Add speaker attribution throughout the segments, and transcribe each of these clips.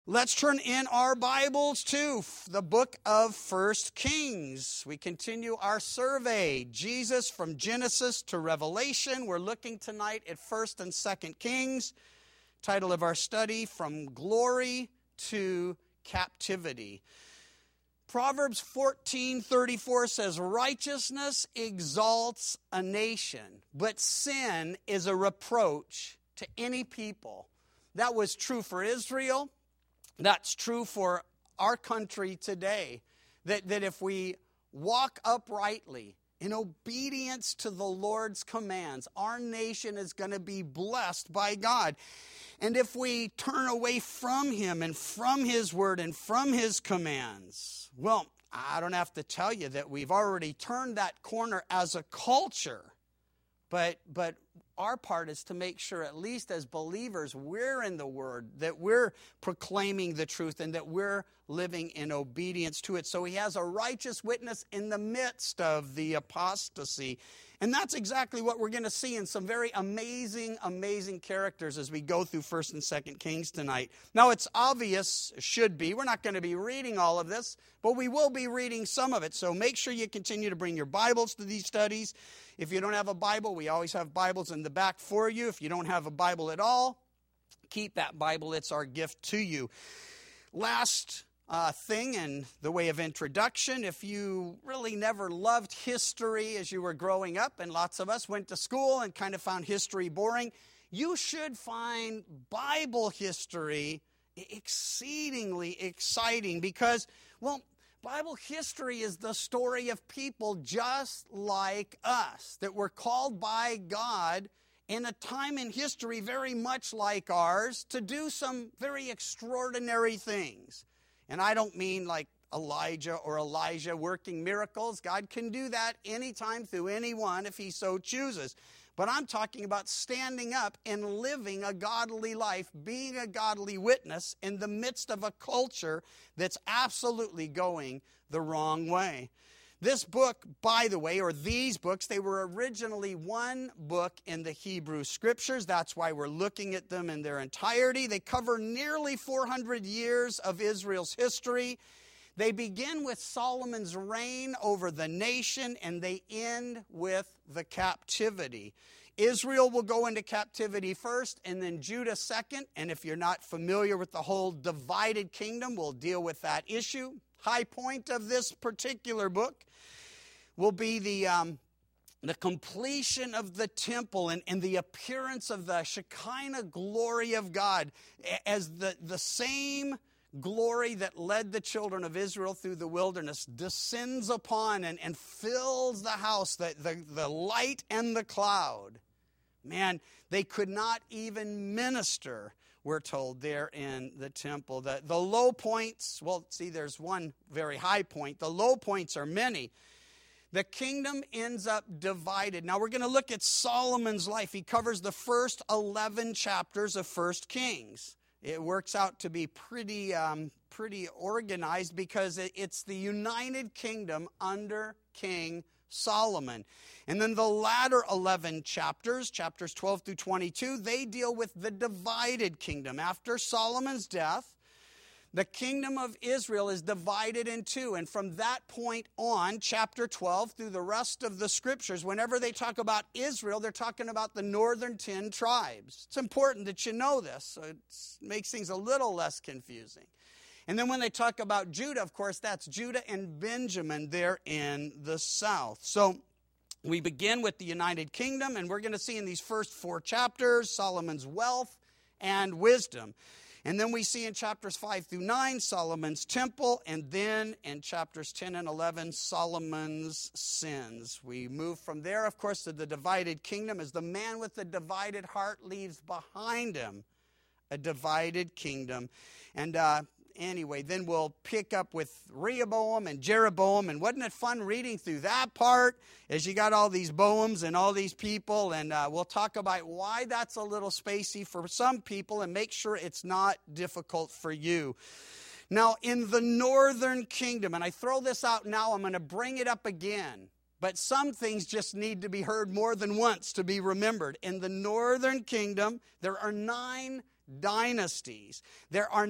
Speaker 1: Let's turn in our Bibles to the book of 1 Kings. We continue our survey, Jesus from Genesis to Revelation. We're looking tonight at 1st and 2nd Kings. Title of our study, From Glory to Captivity. Proverbs 14:34 says, righteousness exalts a nation, but sin is a reproach to any people. That was true for Israel. That's true for our country today, that if we walk uprightly in obedience to the Lord's commands, our nation is going to be blessed by God. And if we turn away from Him and from His word and from His commands, well, I don't have to tell you that we've already turned that corner as a culture. But our part is to make sure, at least as believers, we're in the Word, that we're proclaiming the truth and that we're living in obedience to it. So He has a righteous witness in the midst of the apostasy. And that's exactly what we're going to see in some very amazing, amazing characters as we go through 1st and 2nd Kings tonight. Now, it's obvious, should be, we're not going to be reading all of this, but we will be reading some of it. So make sure you continue to bring your Bibles to these studies. If you don't have a Bible, we always have Bibles in the back for you. If you don't have a Bible at all, keep that Bible. It's our gift to you. Last thing in the way of introduction, if you really never loved history as you were growing up, and lots of us went to school and kind of found history boring, you should find Bible history exceedingly exciting because, well, Bible history is the story of people just like us, that were called by God in a time in history very much like ours to do some very extraordinary things. And I don't mean like Elijah or Elijah working miracles. God can do that anytime through anyone if He so chooses. But I'm talking about standing up and living a godly life, being a godly witness in the midst of a culture that's absolutely going the wrong way. This book, by the way, or these books, they were originally one book in the Hebrew Scriptures. That's why we're looking at them in their entirety. They cover nearly 400 years of Israel's history. They begin with Solomon's reign over the nation, and they end with the captivity. Israel will go into captivity first, and then Judah second. And if you're not familiar with the whole divided kingdom, we'll deal with that issue. High point of this particular book will be the completion of the temple and the appearance of the Shekinah glory of God as the same glory that led the children of Israel through the wilderness descends upon and fills the house, the light and the cloud. Man, they could not even minister, we're told, there in the temple. The low points, well, see, there's one very high point. The low points are many. The kingdom ends up divided. Now, we're going to look at Solomon's life. He covers the first 11 chapters of 1 Kings. It works out to be pretty organized because it's the united kingdom under King Solomon. And then the latter 11 chapters 12 through 22, they deal with the divided kingdom. After Solomon's death, the kingdom of Israel is divided in two. And from that point on, chapter 12 through the rest of the scriptures, whenever they talk about Israel, they're talking about the northern 10 tribes. It's important that you know this, so it makes things a little less confusing. And then when they talk about Judah, of course, that's Judah and Benjamin there in the south. So we begin with the United Kingdom, and we're going to see in these first 4 chapters Solomon's wealth and wisdom. And then we see in chapters 5 through 9 Solomon's temple, and then in chapters 10 and 11 Solomon's sins. We move from there, of course, to the divided kingdom as the man with the divided heart leaves behind him a divided kingdom. And anyway, then we'll pick up with Rehoboam and Jeroboam. And wasn't it fun reading through that part as you got all these Boams and all these people? And we'll talk about why that's a little spacey for some people and make sure it's not difficult for you. Now, in the northern kingdom, and I throw this out now, I'm going to bring it up again. But some things just need to be heard more than once to be remembered. In the northern kingdom, there are 9 dynasties. There are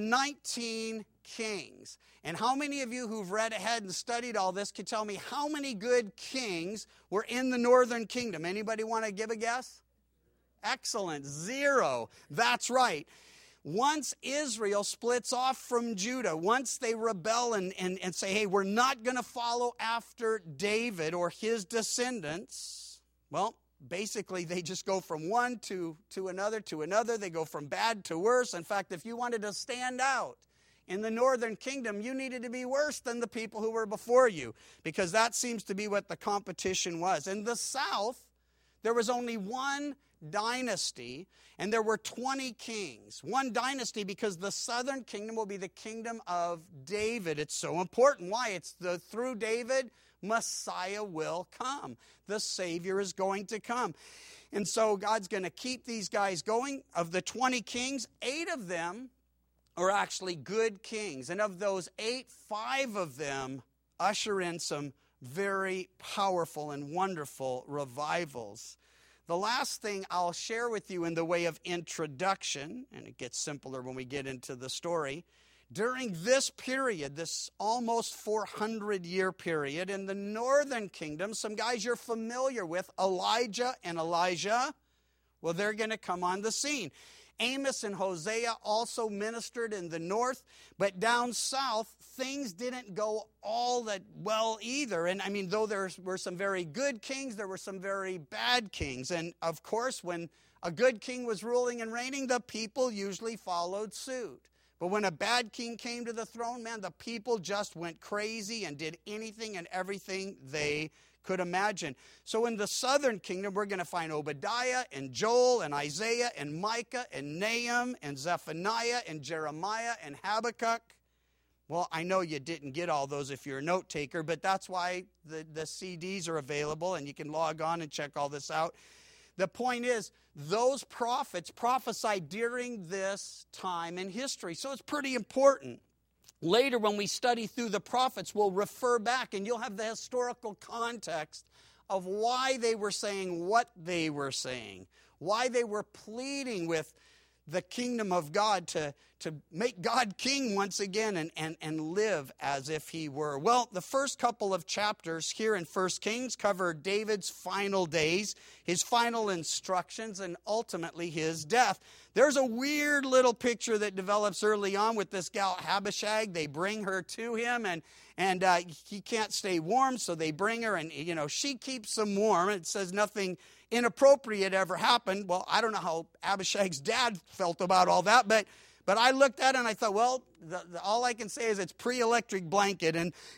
Speaker 1: 19 kings. And how many of you who've read ahead and studied all this can tell me how many good kings were in the northern kingdom? Anybody want to give a guess? Excellent. 0. That's right. Once Israel splits off from Judah, once they rebel and say, hey, we're not going to follow after David or his descendants, well, basically they just go from one to another. They go from bad to worse. In fact, if you wanted to stand out in the northern kingdom, you needed to be worse than the people who were before you, because that seems to be what the competition was. In the south, there was only one dynasty, and there were 20 kings. One dynasty, because the southern kingdom will be the kingdom of David. It's so important. Why? It's through David, Messiah will come. The Savior is going to come. And so God's going to keep these guys going. Of the 20 kings, 8 of them are actually good kings. And of those 8, 5 of them usher in some very powerful and wonderful revivals. The last thing I'll share with you in the way of introduction, and it gets simpler when we get into the story, during this period, this almost 400-year period, in the northern kingdom, some guys you're familiar with, Elijah and Elisha, well, they're going to come on the scene. Amos and Hosea also ministered in the north, but down south, things didn't go all that well either. And I mean, though there were some very good kings, there were some very bad kings. And of course, when a good king was ruling and reigning, the people usually followed suit. But when a bad king came to the throne, man, the people just went crazy and did anything and everything they could imagine. So in the southern kingdom, we're going to find Obadiah and Joel and Isaiah and Micah and Nahum and Zephaniah and Jeremiah and Habakkuk. Well, I know you didn't get all those if you're a note taker, but that's why the CDs are available, and you can log on and check all this out. The point is, those prophets prophesied during this time in history, so it's pretty important. Later, when we study through the prophets, we'll refer back, and you'll have the historical context of why they were saying what they were saying, why they were pleading with the kingdom of God to make God king once again and live as if he were. Well, the first couple of chapters here in 1 Kings cover David's final days, his final instructions, and ultimately his death. There's a weird little picture that develops early on with this gal Abishag. They bring her to him, and he can't stay warm, so they bring her, and she keeps him warm. It says nothing inappropriate ever happened. Well, I don't know how Abishag's dad felt about all that, but I looked at it and I thought, well, all I can say is it's pre-electric blanket,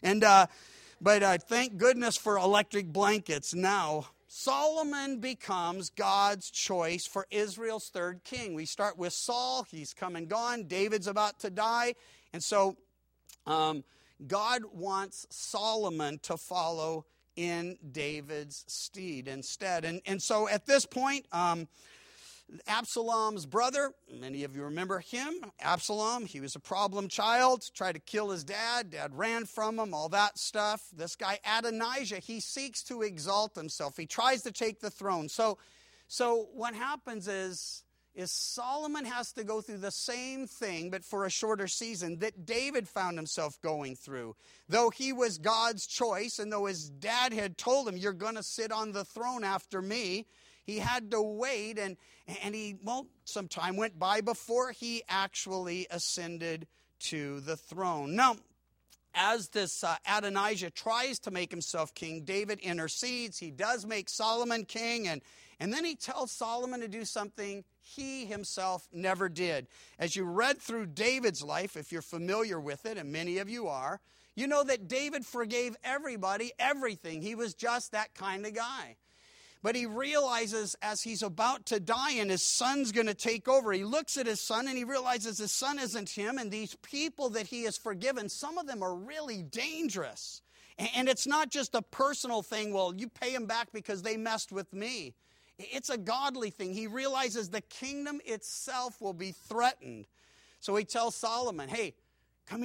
Speaker 1: but thank goodness for electric blankets now. Solomon becomes God's choice for Israel's third king. We start with Saul. He's come and gone. David's about to die. And so God wants Solomon to follow in David's stead instead. And so at this point, Absalom's brother, many of you remember him, Absalom, he was a problem child, tried to kill his dad, dad ran from him, all that stuff. This guy Adonijah, he seeks to exalt himself. He tries to take the throne. So what happens is Solomon has to go through the same thing, but for a shorter season, that David found himself going through. Though he was God's choice, and though his dad had told him, you're going to sit on the throne after me, he had to wait, and some time went by before he actually ascended to the throne. Now, as this Adonijah tries to make himself king, David intercedes. He does make Solomon king, and then he tells Solomon to do something he himself never did. As you read through David's life, if you're familiar with it, and many of you are, you know that David forgave everybody everything. He was just that kind of guy. But he realizes as he's about to die and his son's going to take over, he looks at his son and he realizes his son isn't him, and these people that he has forgiven, some of them are really dangerous. And it's not just a personal thing, well, you pay them back because they messed with me. It's a godly thing. He realizes the kingdom itself will be threatened. So he tells Solomon, hey, come here.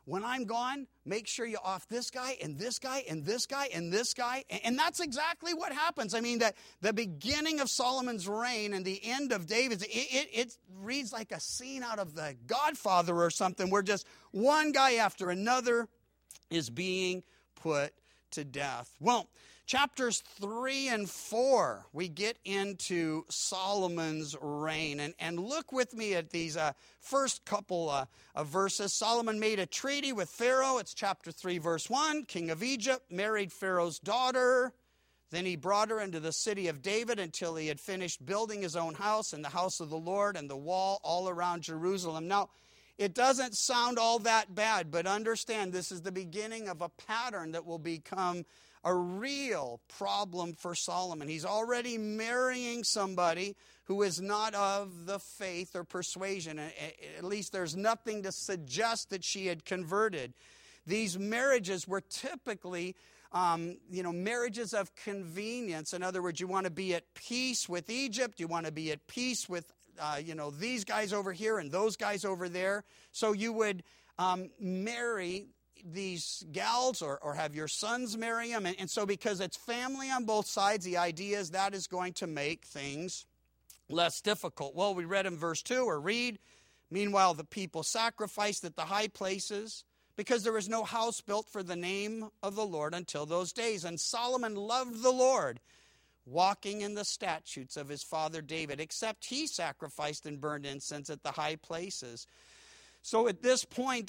Speaker 1: when I'm gone, make sure you off this guy and this guy and this guy and this guy. And that's exactly what happens. I mean, that the beginning of Solomon's reign and the end of David's, it reads like a scene out of The Godfather or something, where just one guy after another is being put to death. Well, chapters 3 and 4, we get into Solomon's reign. And look with me at these first couple of verses. Solomon made a treaty with Pharaoh. It's chapter 3, verse 1. King of Egypt married Pharaoh's daughter. Then he brought her into the city of David until he had finished building his own house and the house of the Lord and the wall all around Jerusalem. Now, it doesn't sound all that bad, but understand this is the beginning of a pattern that will become a real problem for Solomon. He's already marrying somebody who is not of the faith or persuasion. At least there's nothing to suggest that she had converted. These marriages were typically marriages of convenience. In other words, you want to be at peace with Egypt. You want to be at peace with these guys over here and those guys over there. So you would marry these gals or have your sons marry them. And so because it's family on both sides, the idea is that is going to make things less difficult. Well, we read in verse 2 or read, meanwhile the people sacrificed at the high places because there was no house built for the name of the Lord until those days. And Solomon loved the Lord, walking in the statutes of his father David, except he sacrificed and burned incense at the high places. So at this point,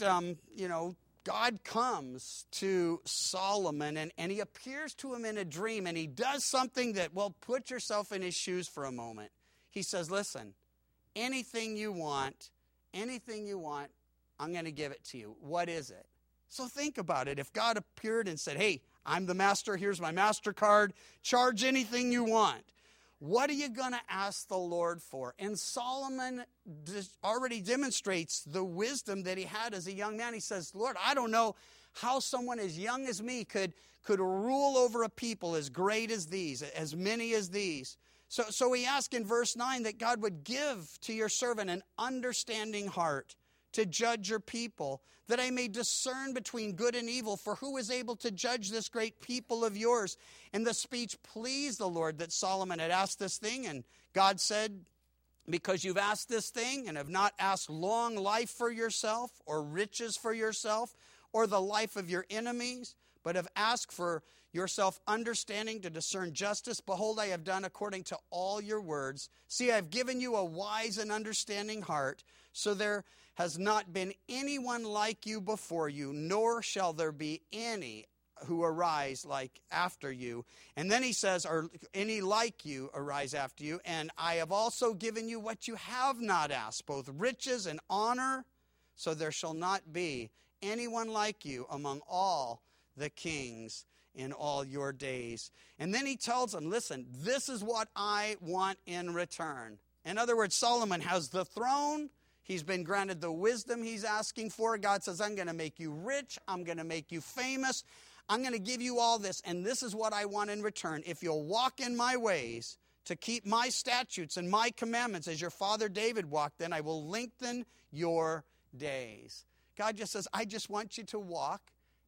Speaker 1: God comes to Solomon and he appears to him in a dream, and he does something that, well, put yourself in his shoes for a moment. He says, listen, anything you want, I'm going to give it to you. What is it? So think about it. If God appeared and said, hey, I'm the master, here's my MasterCard, charge anything you want. What are you going to ask the Lord for? And Solomon already demonstrates the wisdom that he had as a young man. He says, Lord, I don't know how someone as young as me could rule over a people as great as these, as many as these. So he asked in verse 9 that God would give to your servant an understanding heart to judge your people, that I may discern between good and evil, for who is able to judge this great people of yours? And the speech pleased the Lord that Solomon had asked this thing, and God said, because you've asked this thing and have not asked long life for yourself or riches for yourself or the life of your enemies, but have asked for yourself understanding to discern justice, behold, I have done according to all your words. See, I have given you a wise and understanding heart, so there has not been anyone like you before you, nor shall there be any who arise like after you. And then he says, or any like you arise after you. And I have also given you what you have not asked, both riches and honor, so there shall not be anyone like you among all the kings in all your days. And then he tells them, listen, this is what I want in return. In other words, Solomon has the throne. He's been granted the wisdom he's asking for. God says, I'm going to make you rich. I'm going to make you famous. I'm going to give you all this. And this is what I want in return. If you'll walk in my ways to keep my statutes and my commandments as your father David walked, then I will lengthen your days. God just says, I just want you to walk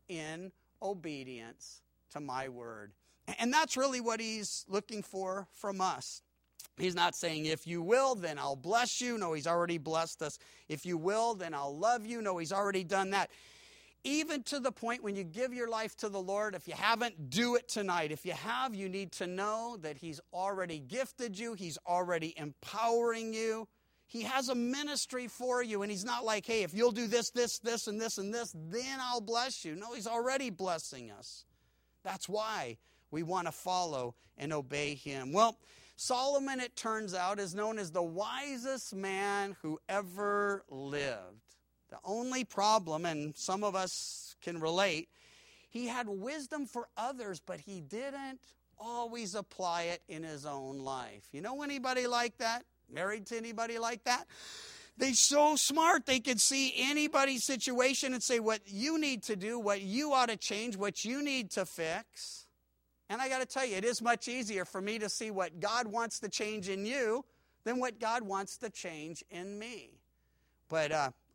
Speaker 1: in obedience to my word. And that's really what he's looking for from us. He's not saying, if you will, then I'll bless you. No, he's already blessed us. If you will, then I'll love you. No, he's already done that. Even to the point when you give your life to the Lord, if you haven't, do it tonight. If you have, you need to know that he's already gifted you. He's already empowering you. He has a ministry for you, and he's not like, hey, if you'll do this, this, this, and this, and this, then I'll bless you. No, he's already blessing us. That's why we want to follow and obey him. Well, Solomon, it turns out, is known as the wisest man who ever lived. The only problem, and some of us can relate, he had wisdom for others, but he didn't always apply it in his own life. You know anybody like that? Married to anybody like that? They're so smart, they could see anybody's situation and say what you need to do, what you ought to change, what you need to fix. And I got to tell you, it is much easier for me to see what God wants to change in you than what God wants to change in me. But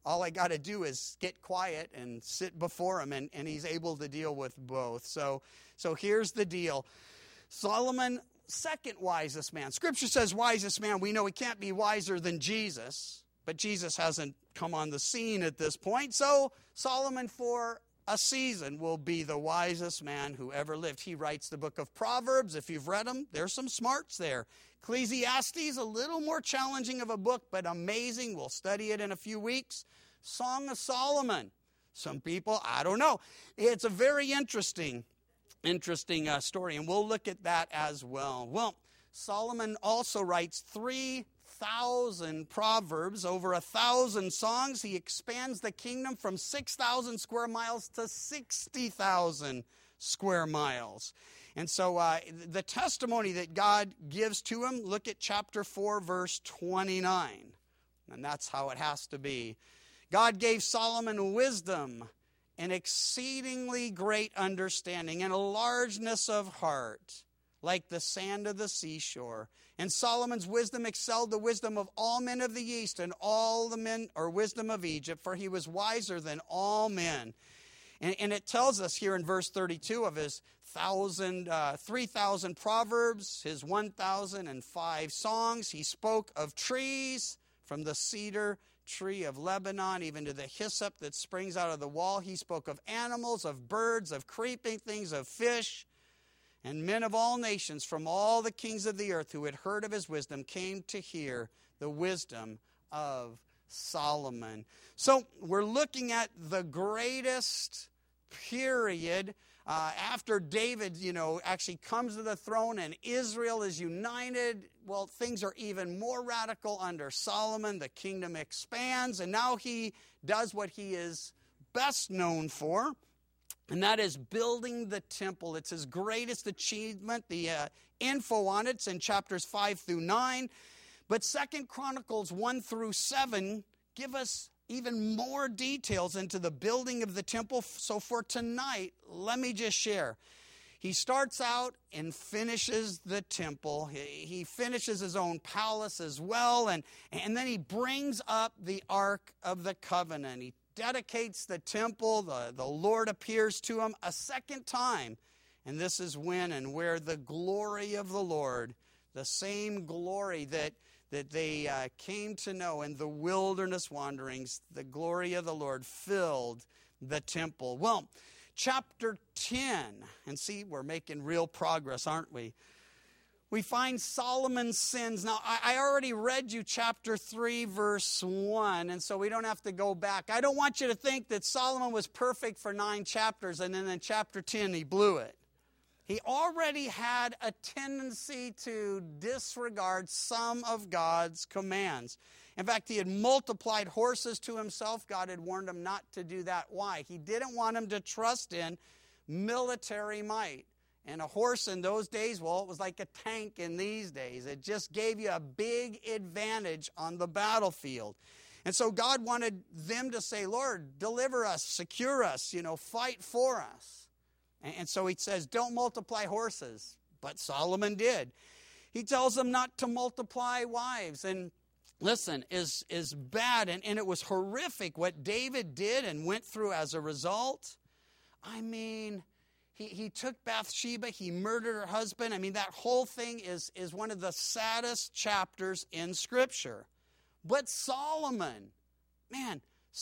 Speaker 1: all I got to do is get quiet and sit before him, and he's able to deal with both. So here's the deal. Solomon, second wisest man. Scripture says wisest man. We know he can't be wiser than Jesus, but Jesus hasn't come on the scene at this point. So Solomon, for a season, will be the wisest man who ever lived. He writes the book of Proverbs. If you've read them, there's some smarts there. Ecclesiastes, a little more challenging of a book, but amazing. We'll study it in a few weeks. Song of Solomon. Some people, I don't know. It's a very interesting story, and we'll look at that as well. Well, Solomon also writes 3,000 proverbs, over 1,000 songs. He expands the kingdom from 6,000 square miles to 60,000 square miles. And so the testimony that God gives to him, look at chapter 4, verse 29. And that's how it has to be. God gave Solomon wisdom, an exceedingly great understanding, and a largeness of heart, like the sand of the seashore. And Solomon's wisdom excelled the wisdom of all men of the East and all the men, or wisdom of Egypt, for he was wiser than all men. And it tells us here in verse 32 of his 3,000 proverbs, his 1,005 songs. He spoke of trees, from the cedar tree of Lebanon, even to the hyssop that springs out of the wall. He spoke of animals, of birds, of creeping things, of fish. And men of all nations from all the kings of the earth who had heard of his wisdom came to hear the wisdom of Solomon. So we're looking at the greatest period after David, actually comes to the throne and Israel is united. Well, things are even more radical under Solomon. The kingdom expands, and now he does what he is best known for, and that is building the temple. It's his greatest achievement. The info on it's in chapters 5 through 9. But 2 Chronicles 1 through 7 give us even more details into the building of the temple. So for tonight, let me just share. He starts out and finishes the temple. He finishes his own palace as well. And then he brings up the Ark of the Covenant. He dedicates the temple. The Lord appears to him a second time. And this is when and where the glory of the Lord, the same glory that they came to know in the wilderness wanderings, the glory of the Lord filled the temple. Well, chapter 10, and see, we're making real progress, aren't we? We find Solomon's sins. Now, I already read you chapter 3, verse 1, and so we don't have to go back. I don't want you to think that Solomon was perfect for 9 chapters, and then in chapter 10 he blew it. He already had a tendency to disregard some of God's commands. In fact, he had multiplied horses to himself. God had warned him not to do that. Why? He didn't want him to trust in military might. And a horse in those days, well, it was like a tank in these days. It just gave you a big advantage on the battlefield. And so God wanted them to say, Lord, deliver us, secure us, fight for us. And so he says, don't multiply horses. But Solomon did. He tells them not to multiply wives. And listen, is bad. And it was horrific what David did and went through as a result. I mean, he took Bathsheba. He murdered her husband. I mean, that whole thing is one of the saddest chapters in Scripture. But Solomon, man,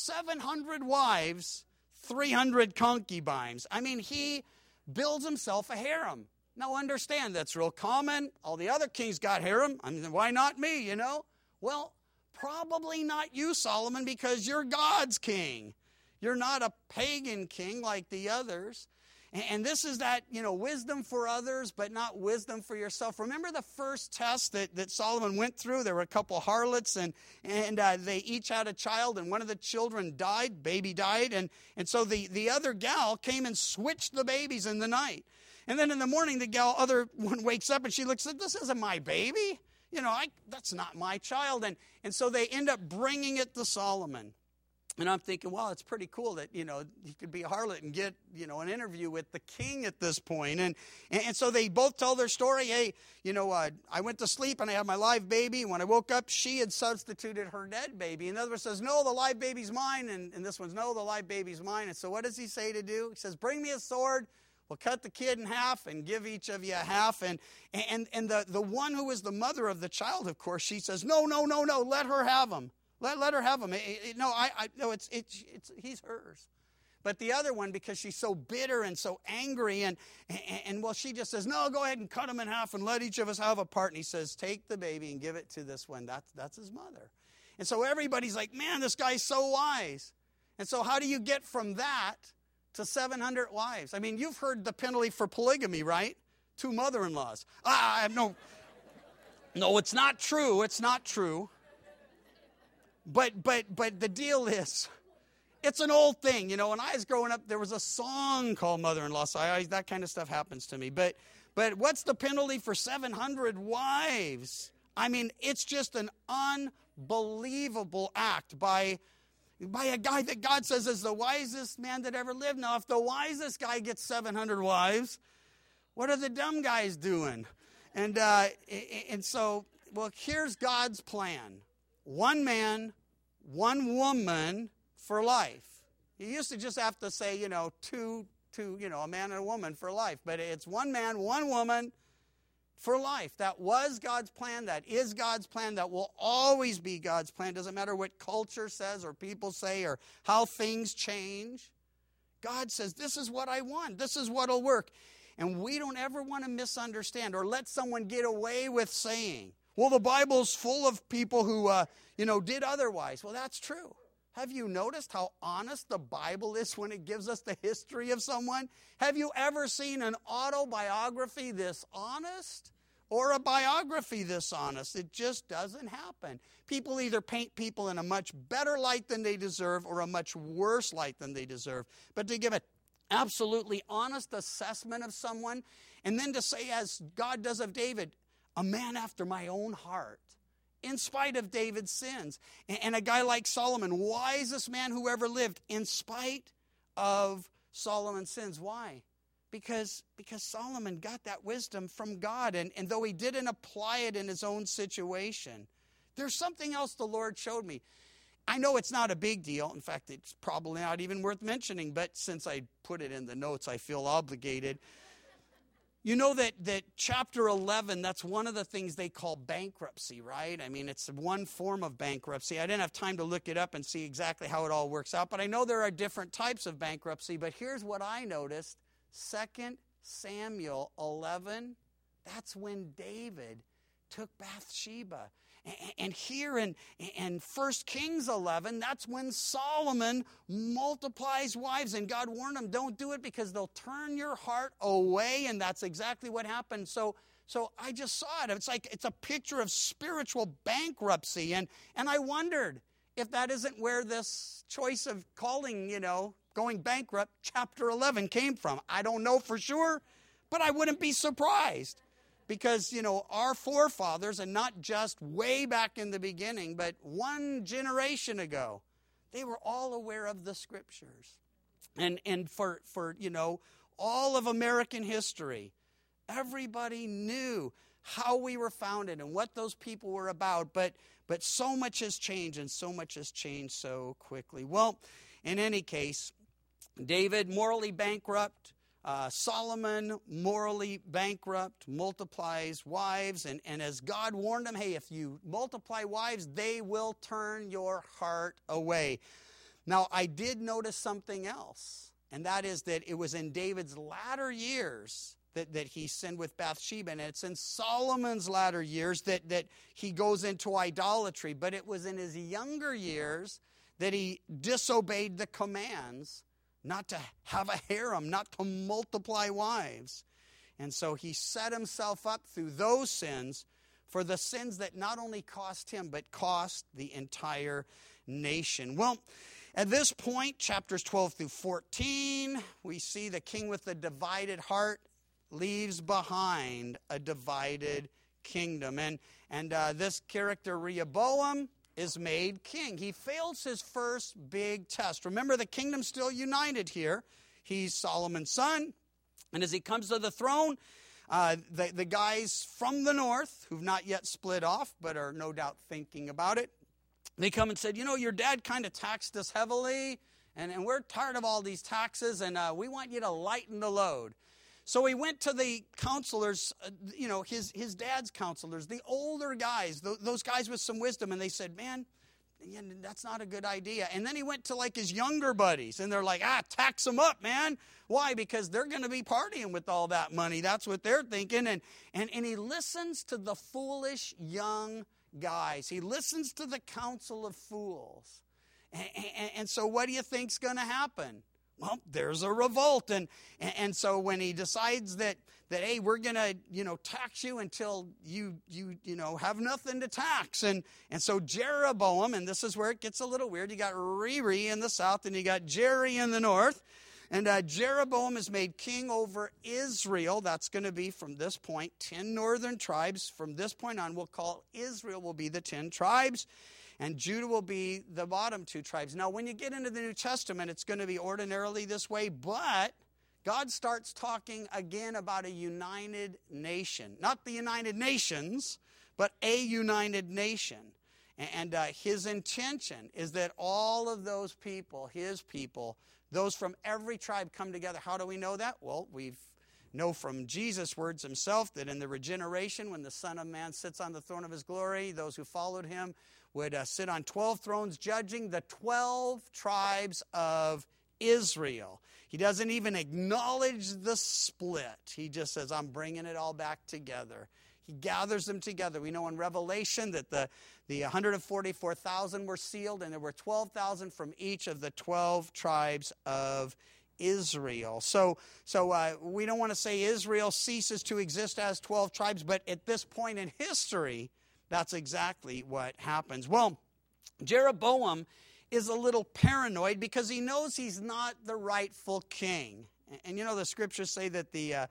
Speaker 1: 700 wives, 300 concubines. I mean, he builds himself a harem. Now understand, that's real common. All the other kings got harem. I mean, why not me, Well, probably not you, Solomon, because you're God's king. You're not a pagan king like the others. And this is that, wisdom for others, but not wisdom for yourself. Remember the first test that Solomon went through? There were a couple harlots, and they each had a child, and one of the children died, baby died. And so the other gal came and switched the babies in the night. And then in the morning, the other one wakes up, and she looks at, this isn't my baby. That's not my child. And so they end up bringing it to Solomon. And I'm thinking, well, it's pretty cool that, you could be a harlot and get, an interview with the king at this point. And so they both tell their story. Hey, I went to sleep and I had my live baby. When I woke up, she had substituted her dead baby. And the other one says, no, the live baby's mine. And this one's, no, the live baby's mine. And so what does he say to do? He says, bring me a sword. We'll cut the kid in half and give each of you a half. And the one who was the mother of the child, of course, she says, no, let her have him. Let her have him. No, he's hers. But the other one, because she's so bitter and so angry, and well, she just says, no, go ahead and cut him in half and let each of us have a part. And he says, take the baby and give it to this one. That's his mother. And so everybody's like, man, this guy's so wise. And so how do you get from that to 700 wives? I mean, you've heard the penalty for polygamy, right? 2 mother-in-laws. No, it's not true. It's not true. But the deal is, it's an old thing. When I was growing up, there was a song called Mother-in-Law, so that kind of stuff happens to me. But what's the penalty for 700 wives? I mean, it's just an unbelievable act by a guy that God says is the wisest man that ever lived. Now, if the wisest guy gets 700 wives, what are the dumb guys doing? And so, well, here's God's plan. 1 man, 1 woman for life. You used to just have to say, two, a man and a woman for life. But it's 1 man, 1 woman for life. That was God's plan. That is God's plan. That will always be God's plan. Doesn't matter what culture says or people say or how things change. God says, this is what I want. This is what will work. And we don't ever want to misunderstand or let someone get away with saying, well, the Bible's full of people who, did otherwise. Well, that's true. Have you noticed how honest the Bible is when it gives us the history of someone? Have you ever seen an autobiography this honest or a biography this honest? It just doesn't happen. People either paint people in a much better light than they deserve or a much worse light than they deserve. But to give an absolutely honest assessment of someone, and then to say, as God does of David, a man after my own heart, in spite of David's sins. And a guy like Solomon, wisest man who ever lived, in spite of Solomon's sins. Why? Because Solomon got that wisdom from God, and though he didn't apply it in his own situation. There's something else the Lord showed me. I know it's not a big deal. In fact, it's probably not even worth mentioning, but since I put it in the notes, I feel obligated. You know that chapter 11, that's one of the things they call bankruptcy, right? I mean, it's one form of bankruptcy. I didn't have time to look it up and see exactly how it all works out, but I know there are different types of bankruptcy. But here's what I noticed. 2 Samuel 11, that's when David took Bathsheba. And here in 1 Kings 11, that's when Solomon multiplies wives. And God warned him, don't do it because they'll turn your heart away. And that's exactly what happened. So I just saw it. It's a picture of spiritual bankruptcy. And I wondered if that isn't where this choice of calling, going bankrupt, chapter 11 came from. I don't know for sure, but I wouldn't be surprised. Because, our forefathers, and not just way back in the beginning, but one generation ago, they were all aware of the Scriptures. And for all of American history, everybody knew how we were founded and what those people were about. But so much has changed, and so much has changed so quickly. Well, in any case, David, morally bankrupt. Solomon, morally bankrupt, multiplies wives, and as God warned him, hey, if you multiply wives, they will turn your heart away. Now, I did notice something else, and that is that it was in David's latter years that he sinned with Bathsheba, and it's in Solomon's latter years that he goes into idolatry, but it was in his younger years that he disobeyed the commands not to have a harem, not to multiply wives. And so he set himself up through those sins for the sins that not only cost him, but cost the entire nation. Well, at this point, chapters 12 through 14, we see the king with the divided heart leaves behind a divided kingdom. And this character, Rehoboam, is made king. He fails his first big test. Remember, the kingdom's still united here. He's Solomon's son. And as he comes to the throne, the guys from the north, who've not yet split off, but are no doubt thinking about it, they come and said, you know, your dad kind of taxed us heavily, and we're tired of all these taxes, and we want you to lighten the load. So he went to the counselors, his dad's counselors, the older guys, those guys with some wisdom, and they said, man, that's not a good idea. And then he went to like his younger buddies, and they're like, tax them up, man. Why? Because they're going to be partying with all that money. That's what they're thinking. And he listens to the foolish young guys. He listens to the counsel of fools. And so what do you think's going to happen? Well, there's a revolt. And so when he decides that hey, we're going to, tax you until you have nothing to tax. And so Jeroboam, and this is where it gets a little weird. You got Riri in the south and you got Jerry in the north. And Jeroboam is made king over Israel. That's going to be from this point 10 northern tribes. From this point on, we'll call Israel will be the 10 tribes. And Judah will be the bottom 2 tribes. Now, when you get into the New Testament, it's going to be ordinarily this way. But God starts talking again about a united nation. Not the United Nations, but a united nation. And his intention is that all of those people, his people, those from every tribe come together. How do we know that? Well, we know from Jesus' words himself that in the regeneration, when the Son of Man sits on the throne of his glory, those who followed him would sit on 12 thrones judging the 12 tribes of Israel. He doesn't even acknowledge the split. He just says, I'm bringing it all back together. He gathers them together. We know in Revelation that the 144,000 were sealed, and there were 12,000 from each of the 12 tribes of Israel. So we don't want to say Israel ceases to exist as 12 tribes, but at this point in history, that's exactly what happens. Well, Jeroboam is a little paranoid because he knows he's not the rightful king. And the scriptures say that the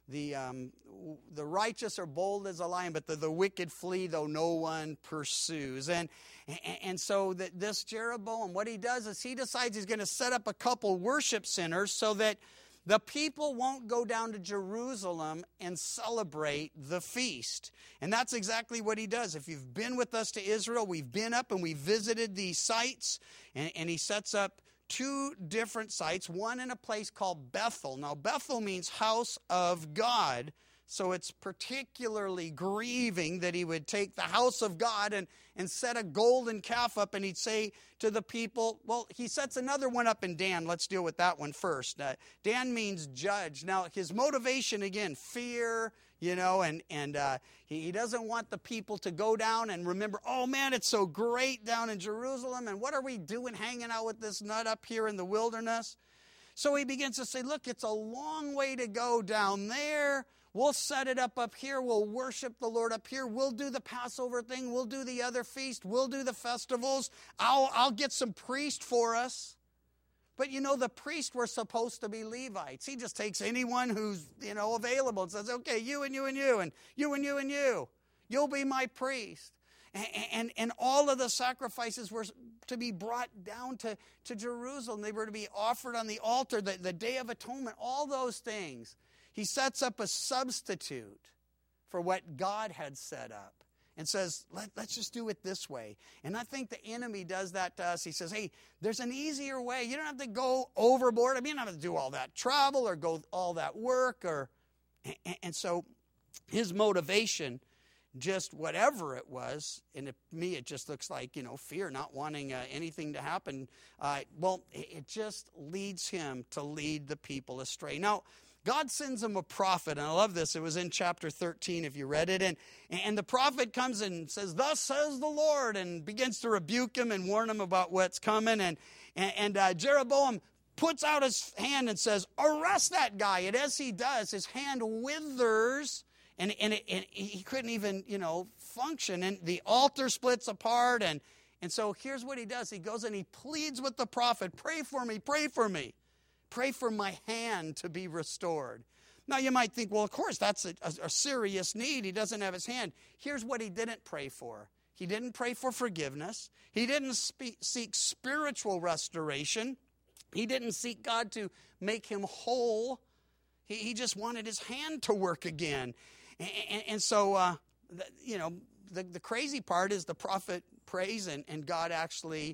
Speaker 1: righteous are bold as a lion, but the wicked flee though no one pursues. And so this Jeroboam, what he does is he decides he's going to set up a couple worship centers so that the people won't go down to Jerusalem and celebrate the feast. And that's exactly what he does. If you've been with us to Israel, we've been up and we visited these sites, and he sets up 2 different sites, one in a place called Bethel. Now, Bethel means house of God, so it's particularly grieving that he would take the house of God and set a golden calf up, and he'd say to the people, well, he sets another one up in Dan. Let's deal with that one first. Dan means judge. Now, his motivation, again, fear, and he doesn't want the people to go down and remember, oh man, it's so great down in Jerusalem, and what are we doing hanging out with this nut up here in the wilderness? So he begins to say, look, it's a long way to go down there. We'll set it up here. We'll worship the Lord up here. We'll do the Passover thing. We'll do the other feast. We'll do the festivals. I'll get some priests for us. But the priests were supposed to be Levites. He just takes anyone who's, available and says, okay, you and you and you and you and you and you. You'll be my priest. And all of the sacrifices were to be brought down to Jerusalem. They were to be offered on the altar, the Day of Atonement, all those things. He sets up a substitute for what God had set up and says, let's just do it this way. And I think the enemy does that to us. He says, hey, there's an easier way. You don't have to go overboard. I mean, you don't have to do all that travel or go all that work. And so his motivation, just whatever it was, and to me it just looks like, fear, not wanting anything to happen. It just leads him to lead the people astray. Now, God sends him a prophet, and I love this. It was in chapter 13 if you read it. And the prophet comes and says, thus says the Lord, and begins to rebuke him and warn him about what's coming. And Jeroboam puts out his hand and says, arrest that guy. And as he does, his hand withers, and he couldn't even, function. And the altar splits apart. And so here's what he does. He goes and he pleads with the prophet, pray for me, pray for me. Pray for my hand to be restored. Now you might think, well, of course, that's a serious need. He doesn't have his hand. Here's what he didn't pray for. He didn't pray for forgiveness. He didn't seek spiritual restoration. He didn't seek God to make him whole. He just wanted his hand to work again. And so, the crazy part is the prophet prays and God actually,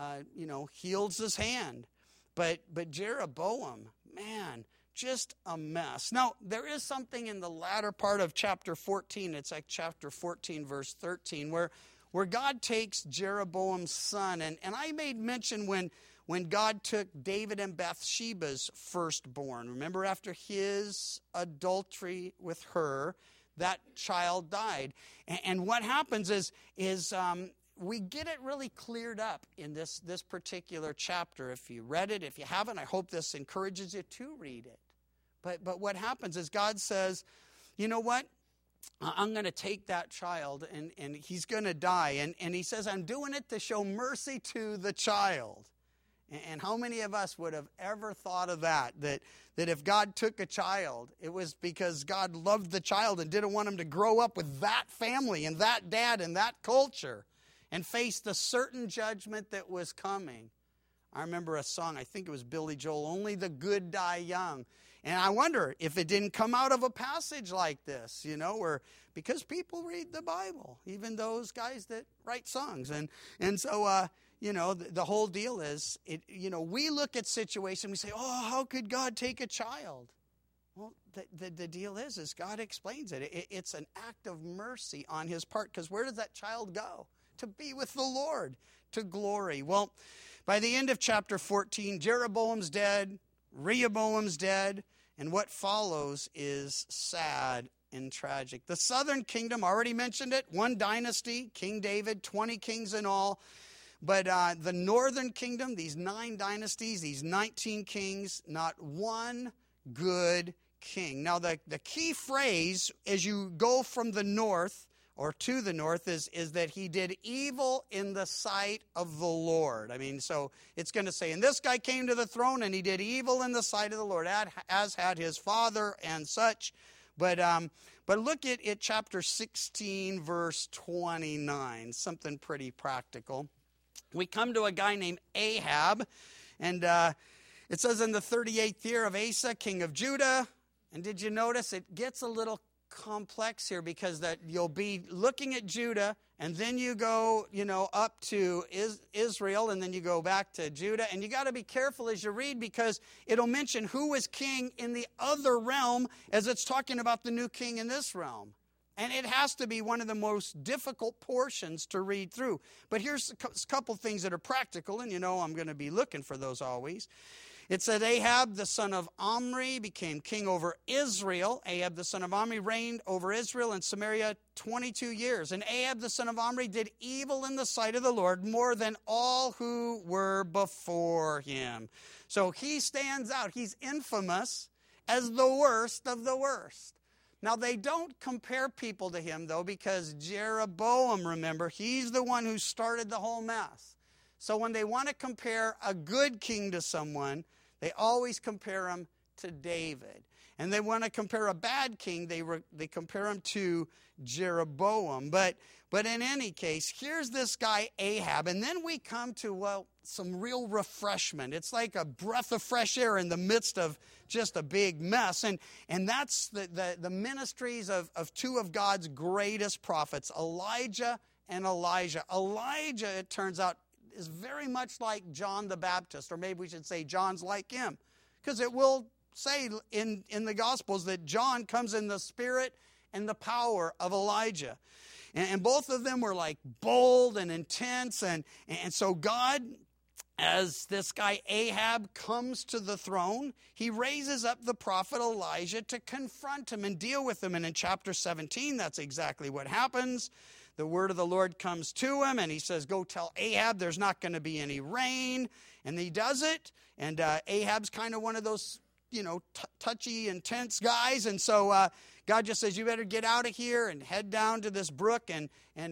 Speaker 1: heals his hand. But Jeroboam, man, just a mess. Now, there is something in the latter part of chapter 14. It's like chapter 14, verse 13, where God takes Jeroboam's son. And I made mention when God took David and Bathsheba's firstborn. Remember, after his adultery with her, that child died. And what happens is we get it really cleared up in this particular chapter. If you read it, if you haven't, I hope this encourages you to read it. But what happens is God says, you know what? I'm going to take that child and he's going to die. And he says, I'm doing it to show mercy to the child. And how many of us would have ever thought of that if God took a child, it was because God loved the child and didn't want him to grow up with that family and that dad and that culture and face the certain judgment that was coming. I remember a song, I think it was Billy Joel, Only the Good Die Young. And I wonder if it didn't come out of a passage like this, because people read the Bible, even those guys that write songs. And so, the whole deal is, we look at situations, we say, oh, how could God take a child? Well, the deal is God explains it. It's an act of mercy on his part, because where does that child go? To be with the Lord, to glory. Well, by the end of chapter 14, Jeroboam's dead, Rehoboam's dead, and what follows is sad and tragic. The southern kingdom, already mentioned it, one dynasty, King David, 20 kings in all. But the northern kingdom, these 9 dynasties, these 19 kings, not one good king. Now, the key phrase as you go from the north or to the north is that he did evil in the sight of the Lord. I mean, so it's going to say, and this guy came to the throne and he did evil in the sight of the Lord, as had his father and such. But look at chapter 16, verse 29, something pretty practical. We come to a guy named Ahab, and it says in the 38th year of Asa, king of Judah. And did you notice it gets a little complex here, because that you'll be looking at Judah, and then you go, up to Israel, and then you go back to Judah. And you got to be careful as you read, because it'll mention who was king in the other realm as it's talking about the new king in this realm. And it has to be one of the most difficult portions to read through. But here's a couple things that are practical, and I'm going to be looking for those always. It said Ahab, the son of Omri, became king over Israel. Ahab, the son of Omri, reigned over Israel and Samaria 22 years. And Ahab, the son of Omri, did evil in the sight of the Lord more than all who were before him. So he stands out. He's infamous as the worst of the worst. Now, they don't compare people to him, though, because Jeroboam, remember, he's the one who started the whole mess. So when they want to compare a good king to someone, they always compare him to David. And they want to compare a bad king, they compare him to Jeroboam. But in any case, here's this guy Ahab. And then we come to, some real refreshment. It's like a breath of fresh air in the midst of just a big mess. And that's the ministries of 2 of God's greatest prophets, Elijah and Elijah. Elijah, it turns out, is very much like John the Baptist, or maybe we should say John's like him, because it will say in the Gospels that John comes in the spirit and the power of Elijah. And both of them were like bold and intense. And so God, as this guy Ahab comes to the throne, he raises up the prophet Elijah to confront him and deal with him. And in chapter 17, that's exactly what happens. The word of the Lord comes to him, and he says, go tell Ahab there's not going to be any rain. And he does it. And Ahab's kind of one of those, touchy, intense guys. And so God just says, you better get out of here and head down to this brook. And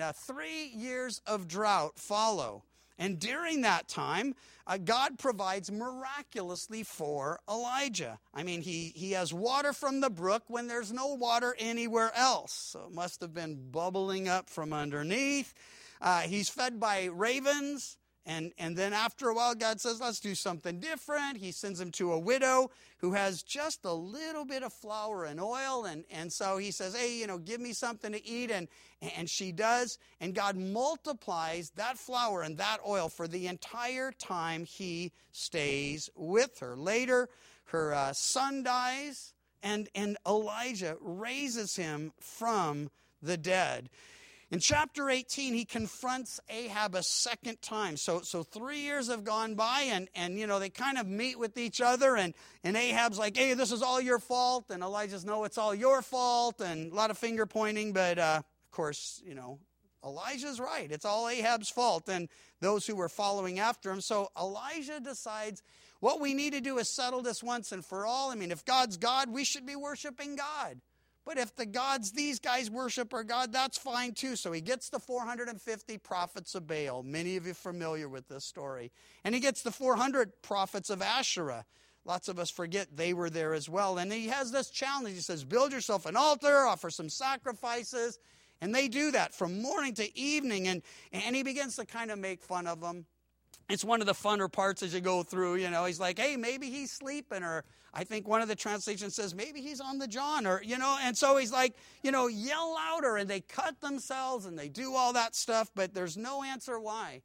Speaker 1: 3 years of drought follow. And during that time, God provides miraculously for Elijah. I mean, he has water from the brook when there's no water anywhere else. So it must have been bubbling up from underneath. He's fed by ravens. And then after a while, God says, let's do something different. He sends him to a widow who has just a little bit of flour and oil. And so he says, hey, give me something to eat. And she does. And God multiplies that flour and that oil for the entire time he stays with her. Later, her son dies, and Elijah raises him from the dead. In chapter 18, he confronts Ahab a second time. So 3 years have gone by, and they kind of meet with each other, and Ahab's like, hey, this is all your fault, and Elijah's, no, it's all your fault, and a lot of finger pointing, but of course, Elijah's right. It's all Ahab's fault, and those who were following after him. So Elijah decides, what we need to do is settle this once and for all. I mean, if God's God, we should be worshiping God. But if the gods these guys worship are God, that's fine too. So he gets the 450 prophets of Baal. Many of you are familiar with this story. And he gets the 400 prophets of Asherah. Lots of us forget they were there as well. And he has this challenge. He says, build yourself an altar, offer some sacrifices. And they do that from morning to evening. And he begins to kind of make fun of them. It's one of the funner parts as you go through, he's like, hey, maybe he's sleeping, or I think one of the translations says, maybe he's on the John, or, and so he's like, yell louder, and they cut themselves, and they do all that stuff, but there's no answer why.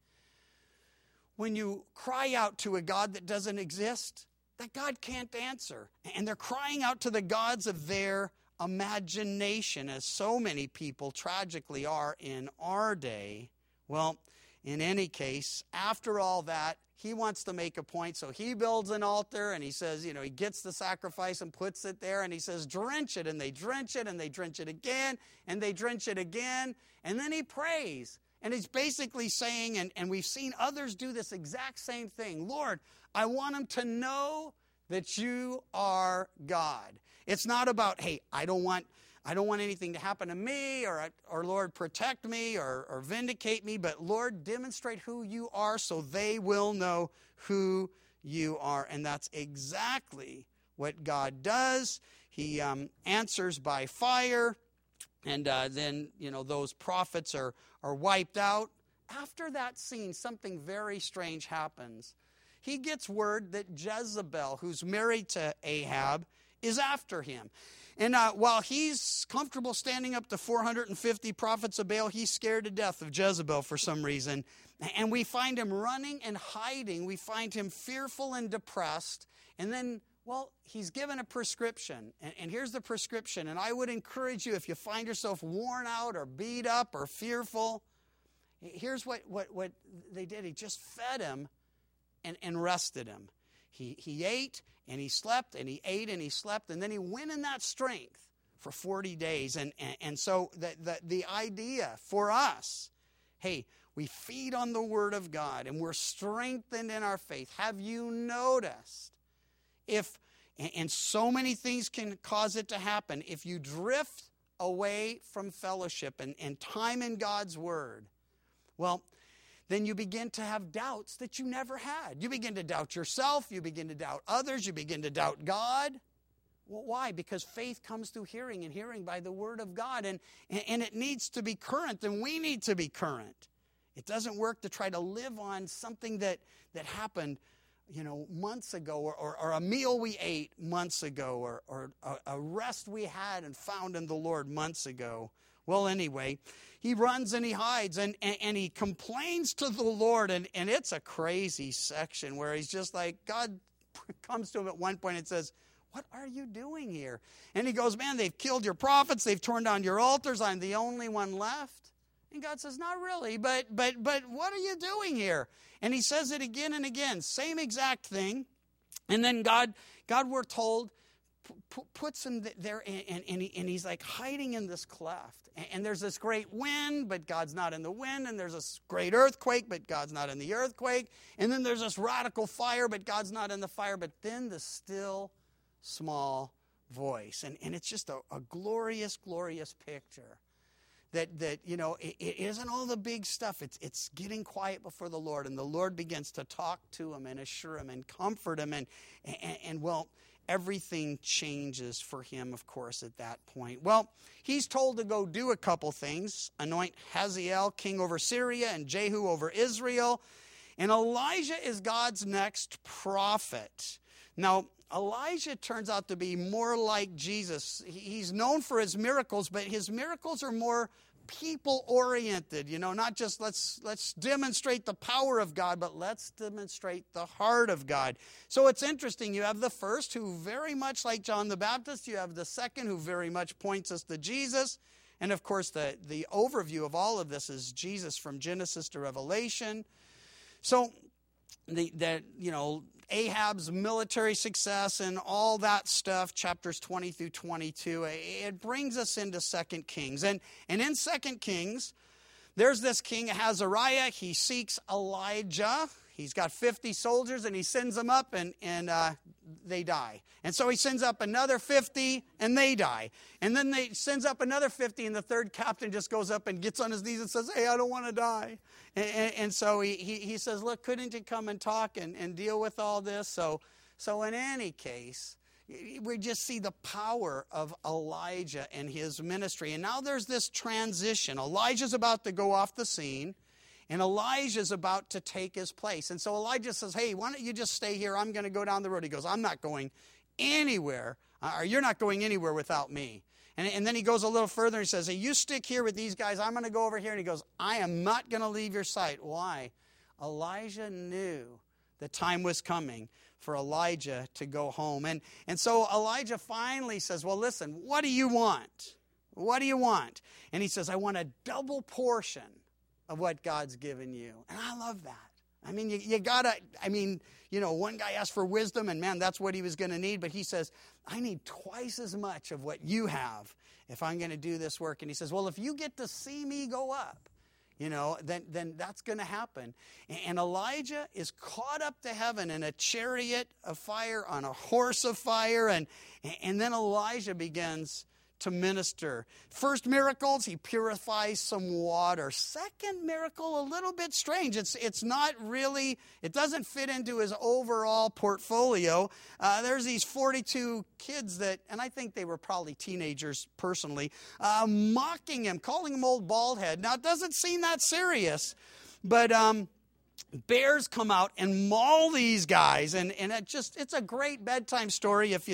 Speaker 1: When you cry out to a God that doesn't exist, that God can't answer, and they're crying out to the gods of their imagination, as so many people tragically are in our day. Well, in any case, after all that, he wants to make a point, so he builds an altar, and he says, he gets the sacrifice and puts it there, and he says, drench it, and they drench it, and they drench it again, and they drench it again, and then he prays. And he's basically saying, and we've seen others do this exact same thing, Lord, I want them to know that you are God. It's not about, hey, I don't want anything to happen to me, or Lord, protect me, or vindicate me, but Lord, demonstrate who you are so they will know who you are. And that's exactly what God does. He answers by fire, and then, those prophets are wiped out. After that scene, something very strange happens. He gets word that Jezebel, who's married to Ahab, is after him. And while he's comfortable standing up to 450 prophets of Baal, he's scared to death of Jezebel for some reason. And we find him running and hiding. We find him fearful and depressed. And then, he's given a prescription. And here's the prescription. And I would encourage you, if you find yourself worn out or beat up or fearful, here's what they did. He just fed him and rested him. He ate and he slept, and he ate and he slept, and then he went in that strength for 40 days. And so the idea for us, hey, we feed on the Word of God and we're strengthened in our faith. Have you noticed and so many things can cause it to happen, if you drift away from fellowship and time in God's Word, then you begin to have doubts that you never had. You begin to doubt yourself. You begin to doubt others. You begin to doubt God. Well, why? Because faith comes through hearing, and hearing by the Word of God. And it needs to be current, and we need to be current. It doesn't work to try to live on something that happened, months ago, or a meal we ate months ago, or a rest we had and found in the Lord months ago. Well, anyway, he runs and he hides, and he complains to the Lord, and it's a crazy section where he's just like, God comes to him at one point and says, what are you doing here? And he goes, man, they've killed your prophets, they've torn down your altars, I'm the only one left. And God says, not really, but what are you doing here? And he says it again and again, same exact thing. And then God, we're told, puts him there, and he's like hiding in this cleft. And there's this great wind, but God's not in the wind. And there's this great earthquake, but God's not in the earthquake. And then there's this radical fire, but God's not in the fire. But then the still, small voice. And it's just a glorious, glorious picture. That it isn't all the big stuff. It's getting quiet before the Lord. And the Lord begins to talk to him and assure him and comfort him. And everything changes for him, of course, at that point. Well, he's told to go do a couple things. Anoint Hazael king over Syria and Jehu over Israel. And Elijah is God's next prophet. Now, Elijah turns out to be more like Jesus. He's known for his miracles, but his miracles are more people-oriented, not just let's demonstrate the power of God, but let's demonstrate the heart of God. So it's interesting. You have the first, who very much like John the Baptist. You have the second, who very much points us to Jesus. And of course, the overview of all of this is Jesus from Genesis to Revelation. So Ahab's military success and all that stuff, chapters 20 through 22, it brings us into 2 Kings. And in 2 Kings, there's this king Azariah. He seeks Elijah. He's got 50 soldiers, and he sends them up, and they die. And so he sends up another 50, and they die. And then he sends up another 50, and the third captain just goes up and gets on his knees and says, hey, I don't want to die. And so he says, look, couldn't you come and talk and deal with all this? So in any case, we just see the power of Elijah and his ministry. And now there's this transition. Elijah's about to go off the scene, and Elijah's about to take his place. And so Elijah says, hey, why don't you just stay here? I'm going to go down the road. He goes, I'm not going anywhere, or you're not going anywhere without me. And then he goes a little further and he says, hey, you stick here with these guys. I'm going to go over here. And he goes, I am not going to leave your sight. Why? Elijah knew the time was coming for Elijah to go home. And so Elijah finally says, well, listen, what do you want? What do you want? And he says, I want a double portion of what God's given you. And I love that. I mean, you gotta, one guy asked for wisdom, and man, that's what he was going to need. But he says, I need twice as much of what you have if I'm going to do this work. And he says, well, if you get to see me go up, then that's going to happen. And Elijah is caught up to heaven in a chariot of fire, on a horse of fire. And then Elijah begins to minister. First miracles, he purifies some water. Second miracle, a little bit strange. It's not really, it doesn't fit into his overall portfolio. There's these 42 kids that, and I think they were probably teenagers personally, mocking him, calling him old bald head. Now, it doesn't seem that serious, but bears come out and maul these guys, and it's a great bedtime story if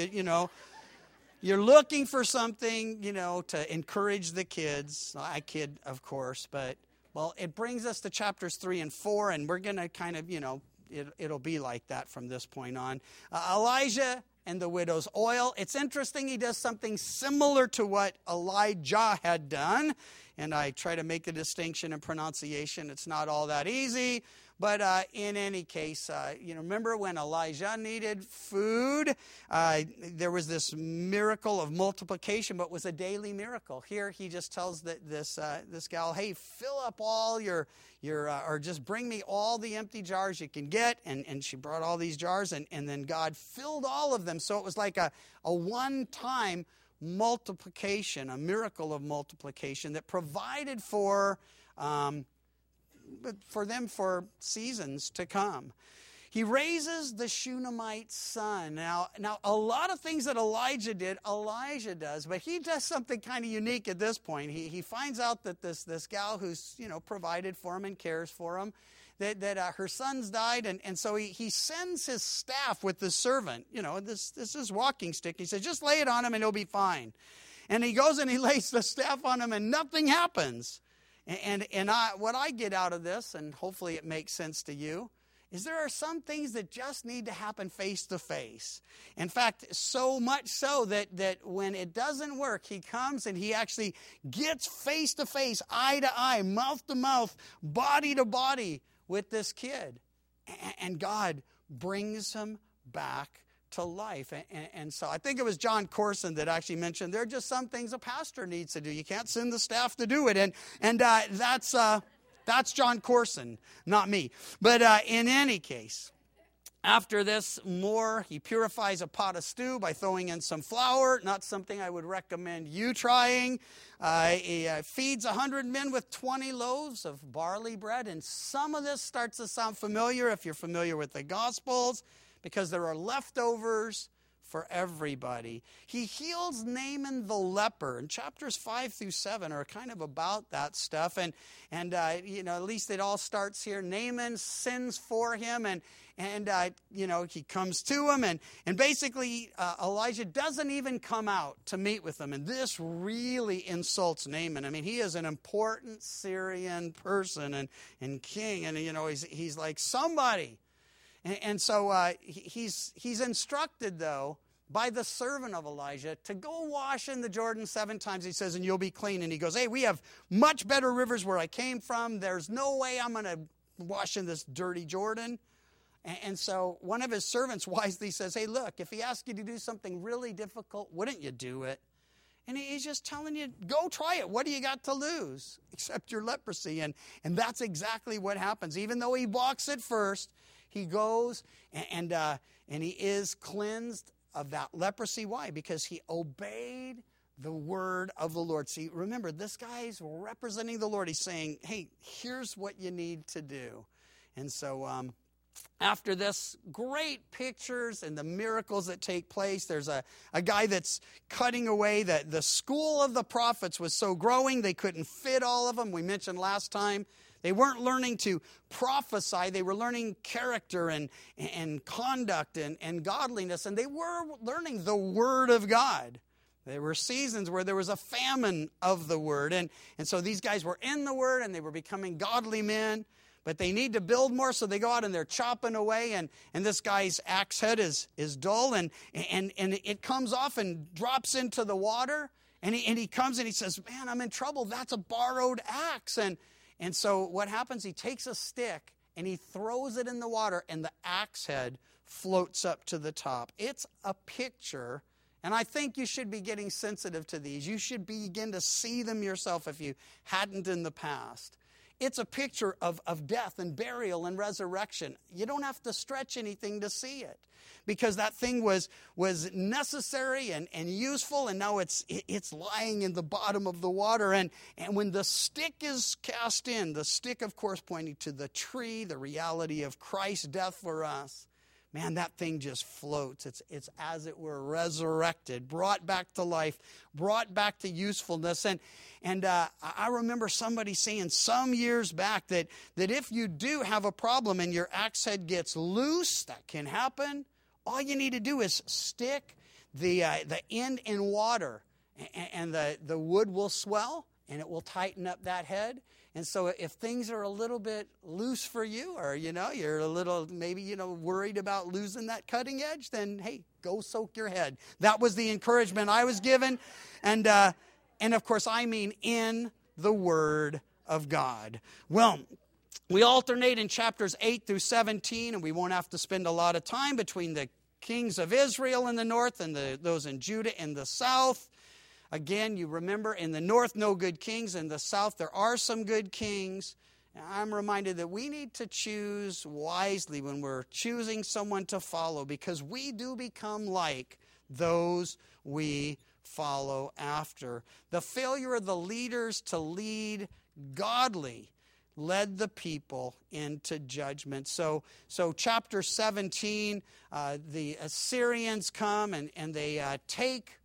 Speaker 1: you're looking for something, to encourage the kids. I kid, of course, but, well, it brings us to chapters 3 and 4, and we're going to kind of, it'll be like that from this point on. Elijah and the widow's oil. It's interesting, he does something similar to what Elijah had done, and I try to make the distinction in pronunciation. It's not all that easy. But in any case, remember when Elijah needed food? There was this miracle of multiplication, but it was a daily miracle. Here he just tells this gal, hey, fill up all your or just bring me all the empty jars you can get. And she brought all these jars, and then God filled all of them. So it was like a one-time multiplication, a miracle of multiplication that provided for them for seasons to come. He raises the Shunammite son. Now a lot of things that Elijah did, Elijah does, but he does something kind of unique at this point. He finds out that this gal who's provided for him and cares for him, that her son's died, and so he sends his staff with the servant. This is his walking stick. He says, just lay it on him and he'll be fine. And he goes and he lays the staff on him and nothing happens. And what I get out of this, and hopefully it makes sense to you, is there are some things that just need to happen face to face. In fact, so much so that when it doesn't work, he comes and he actually gets face to face, eye to eye, mouth to mouth, body to body with this kid. And God brings him back to life. And so I think it was John Corson that actually mentioned there are just some things a pastor needs to do. You can't send the staff to do it. And that's John Corson, not me. But in any case, after this, he purifies a pot of stew by throwing in some flour. Not something I would recommend you trying. He feeds 100 men with 20 loaves of barley bread. And some of this starts to sound familiar if you're familiar with the Gospels, because there are leftovers for everybody. He heals Naaman the leper, and chapters 5 through 7 are kind of about that stuff. And at least it all starts here. Naaman sins for him, and he comes to him, and basically Elijah doesn't even come out to meet with him. And this really insults Naaman. I mean, he is an important Syrian person and king, and he's like somebody. And so he's instructed, though, by the servant of Elijah to go wash in the Jordan 7 times, he says, and you'll be clean. And he goes, hey, we have much better rivers where I came from. There's no way I'm going to wash in this dirty Jordan. And so one of his servants wisely says, hey, look, if he asks you to do something really difficult, wouldn't you do it? And he's just telling you, go try it. What do you got to lose except your leprosy? And that's exactly what happens. Even though he balks at first, he goes and he is cleansed of that leprosy. Why? Because he obeyed the word of the Lord. See, remember, this guy's representing the Lord. He's saying, hey, here's what you need to do. And so after this, great pictures and the miracles that take place. There's a guy that's cutting away. The school of the prophets was so growing, they couldn't fit all of them. We mentioned last time, they weren't learning to prophesy. They were learning character and conduct and godliness. And they were learning the Word of God. There were seasons where there was a famine of the Word. And so these guys were in the Word and they were becoming godly men. But they need to build more, so they go out and they're chopping away. And this guy's axe head is dull. And it comes off and drops into the water. And he comes and he says, man, I'm in trouble. That's a borrowed axe. And so what happens, he takes a stick and he throws it in the water and the axe head floats up to the top. It's a picture, and I think you should be getting sensitive to these. You should begin to see them yourself if you hadn't in the past. It's a picture of death and burial and resurrection. You don't have to stretch anything to see it because that thing was necessary and useful, and now it's lying in the bottom of the water. And when the stick is cast in, the stick, of course, pointing to the tree, the reality of Christ's death for us, man, that thing just floats. It's as it were resurrected, brought back to life, brought back to usefulness. And I remember somebody saying some years back that if you do have a problem and your axe head gets loose, that can happen. All you need to do is stick the end in water, and the wood will swell, and it will tighten up that head. And so if things are a little bit loose for you, or, you're a little, maybe, worried about losing that cutting edge, then, hey, go soak your head. That was the encouragement I was given. And of course, I mean in the Word of God. Well, we alternate in chapters 8 through 17, and we won't have to spend a lot of time between the kings of Israel in the north and those in Judah in the south. Again, you remember, in the north, no good kings. In the south, there are some good kings. I'm reminded that we need to choose wisely when we're choosing someone to follow, because we do become like those we follow after. The failure of the leaders to lead godly led the people into judgment. So chapter 17, the Assyrians come and they take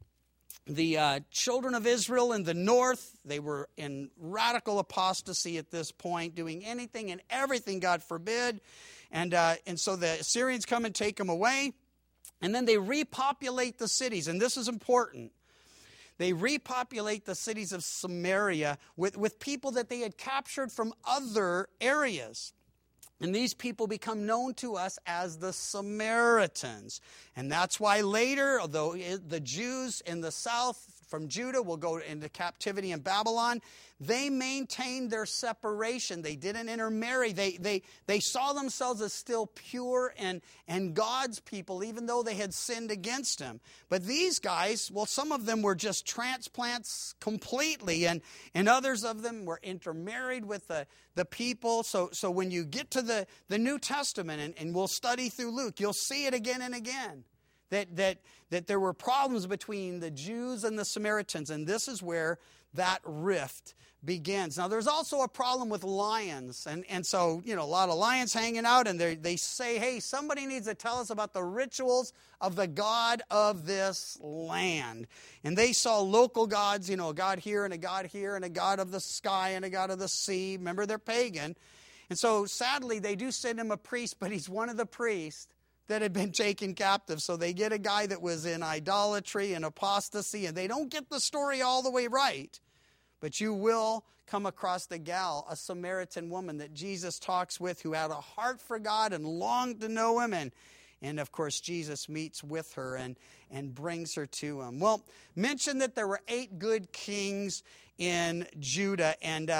Speaker 1: the children of Israel in the north. They were in radical apostasy at this point, doing anything and everything God forbid. And so the Assyrians come and take them away. And then they repopulate the cities. And this is important. They repopulate the cities of Samaria with people that they had captured from other areas. And these people become known to us as the Samaritans. And that's why later, although the Jews in the south from Judah will go into captivity in Babylon, they maintained their separation. They didn't intermarry. They saw themselves as still pure and God's people, even though they had sinned against Him. But these guys, well, some of them were just transplants completely, and others of them were intermarried with the people. So when you get to the New Testament, and we'll study through Luke, you'll see it again and again, that there were problems between the Jews and the Samaritans, and this is where that rift begins. Now, there's also a problem with lions, and so, a lot of lions hanging out, and they say, hey, somebody needs to tell us about the rituals of the God of this land. And they saw local gods, a God here and a God here and a God of the sky and a God of the sea. Remember, they're pagan. And so, sadly, they do send him a priest, but he's one of the priests that had been taken captive. So they get a guy that was in idolatry and apostasy, and they don't get the story all the way right. But you will come across the gal, a Samaritan woman that Jesus talks with, who had a heart for God and longed to know him. And of course, Jesus meets with her and brings her to him. Well, mention that there were 8 good kings in Judah.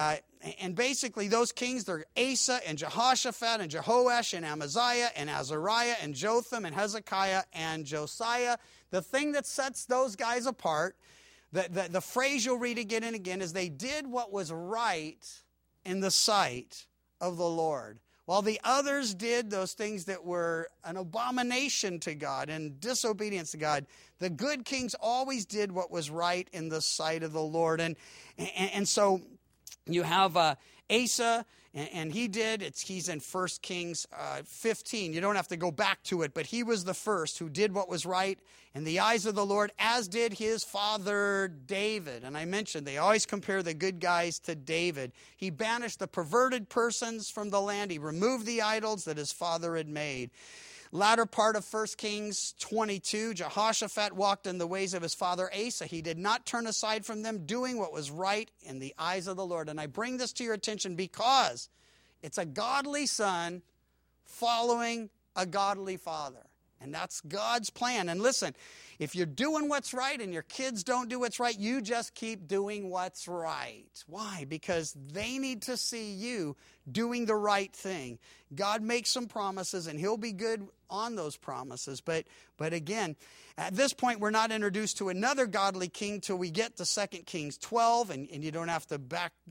Speaker 1: And basically those kings, they're Asa and Jehoshaphat and Jehoash and Amaziah and Azariah and Jotham and Hezekiah and Josiah. The thing that sets those guys apart, the phrase you'll read again and again, is they did what was right in the sight of the Lord. While the others did those things that were an abomination to God and disobedience to God, the good kings always did what was right in the sight of the Lord. And so you have Asa, and he's in 1 Kings 15. You don't have to go back to it, but he was the first who did what was right in the eyes of the Lord, as did his father David. And I mentioned they always compare the good guys to David. He banished the perverted persons from the land. He removed the idols that his father had made. Latter part of 1 Kings 22, Jehoshaphat walked in the ways of his father Asa. He did not turn aside from them, doing what was right in the eyes of the Lord. And I bring this to your attention because it's a godly son following a godly father. And that's God's plan. And listen, if you're doing what's right and your kids don't do what's right, you just keep doing what's right. Why? Because they need to see you doing the right thing. God makes some promises, and he'll be good on those promises. But again, at this point, we're not introduced to another godly king till we get to 2 Kings 12, and you don't have to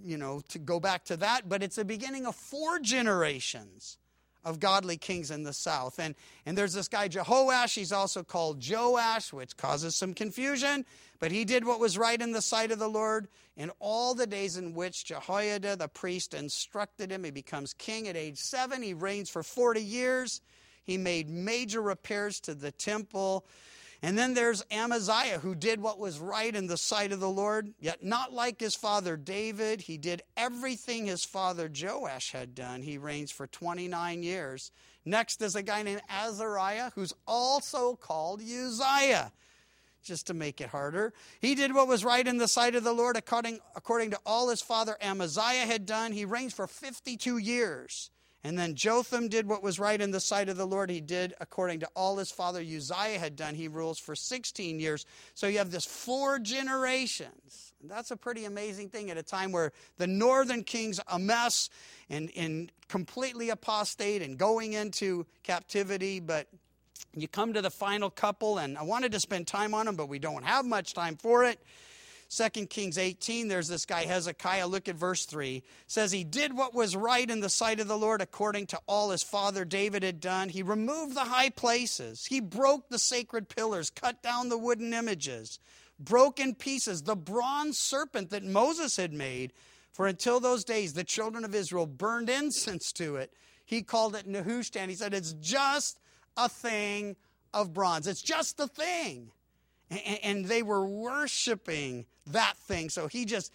Speaker 1: go back to that. But it's the beginning of 4 generations of godly kings in the south. And there's this guy Jehoash. He's also called Joash, which causes some confusion. But he did what was right in the sight of the Lord in all the days in which Jehoiada the priest instructed him. He becomes king at age 7. He reigns for 40 years. He made major repairs to the temple. And then there's Amaziah, who did what was right in the sight of the Lord, yet not like his father David. He did everything his father Joash had done. He reigns for 29 years. Next is a guy named Azariah, who's also called Uzziah, just to make it harder. He did what was right in the sight of the Lord according to all his father Amaziah had done. He reigns for 52 years. And then Jotham did what was right in the sight of the Lord. He did according to all his father Uzziah had done. He rules for 16 years. So you have this 4 generations. And that's a pretty amazing thing at a time where the northern king's a mess and completely apostate and going into captivity. But you come to the final couple, and I wanted to spend time on them, but we don't have much time for it. 2 Kings 18, there's this guy Hezekiah. Look at verse 3. It says, he did what was right in the sight of the Lord according to all his father David had done. He removed the high places. He broke the sacred pillars, cut down the wooden images, broke in pieces the bronze serpent that Moses had made. For until those days, the children of Israel burned incense to it. He called it Nehushtan. He said, it's just a thing of bronze. It's just a thing. And they were worshiping that thing. So he just,